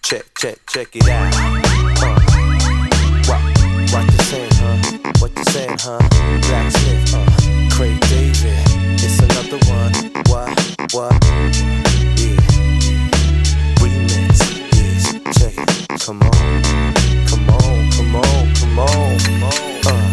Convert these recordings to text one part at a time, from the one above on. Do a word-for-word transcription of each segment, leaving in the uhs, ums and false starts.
check, check, check it out. Uh, what, what you saying, huh? What you saying, huh? Blacksmith, uh, Craig David, it's another one. What, what, yeah. Remix, yes, check it. Come on, come on, come on, come on, come on. Uh,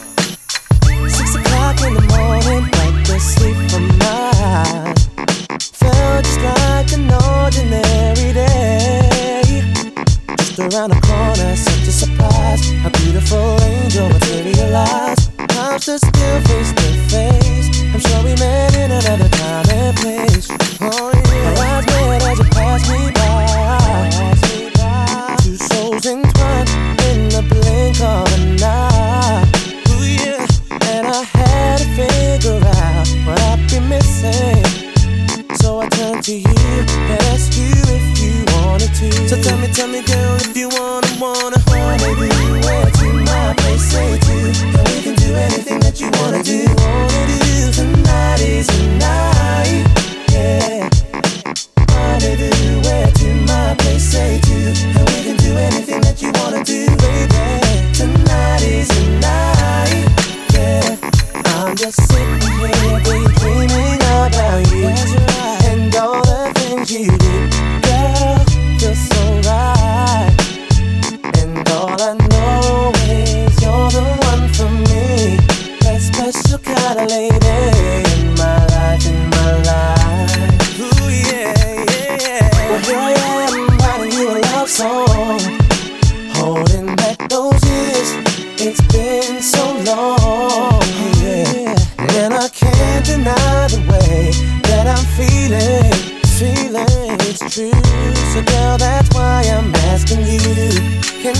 uh. Six o'clock in the morning, like the sleep from my eyes. Felt just like an ordinary day. Just around the corner, such a surprise. A beautiful angel materialized. I'm stood still face to face. I'm sure we met in another time and place. Oh yeah, our eyes met as you passed me by. Two souls entwined in the blink of an eye. Ooh yeah, and I had to figure out what I'd be missing. So I turned to you and asked you if you wanted to. So tell me, tell me girl, if you wanna, wanna Rendezvous, where to my place, say to. And we can do anything that you wanna do. Wanna do, tonight is the night, yeah. Rendezvous, where to my place, say to. And we can do anything that you wanna do, baby. Tonight is the night, yeah. I'm just sitting here daydreaming about you. And all the things you do, girl, feel so right. And all I know is you're the one for me. That special kind of lady in my life, in my life. Ooh yeah, yeah, yeah. Well here I am writing you a love song, holding back those years. It's been so long, yeah. And I can't deny the way that I'm feeling, feeling it's true. So girl, that's why I'm asking you, can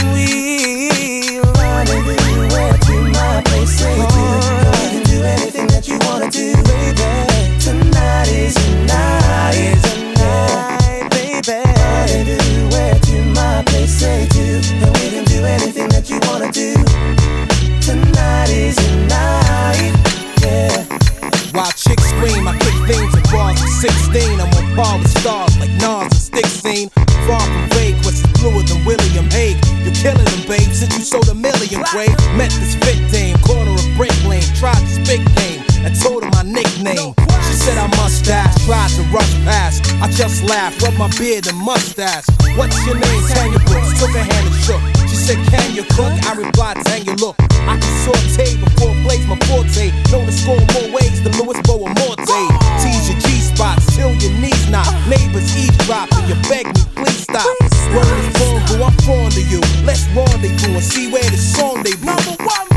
we rendezvous where to my place, say to. And we can do anything that you wanna do, baby. Tonight is the night, is the night, baby. Rendezvous where to my place, say to. And we can do anything that you wanna do. Tonight is the night, yeah. While chicks scream, I kick themes and bars at sixteen. I'm on par with stars like Nas and Stick Scene. Far from vague, what's bluer than William Hague? You're killing them, babe, since you sold a million, Craig. Met this fit dame, corner of Brick Lane. Tried to spit game and told her my nickname. She said I must ask, tried to rush past. I just laughed, rubbed my beard and mustache. What's your name? Tanya Brooks. Took her hand and shook. She said, can you cook? I replied, Tanya, look, I can saute before plays my forte. Known to score more ways than Louis Boamorte. Tease your G-spots till your knees knock. Neighbors eavesdrop and you beg me, please stop. Word is born, boo, I'm fond of you. Let's rendezvous and see where this song they be. Number one.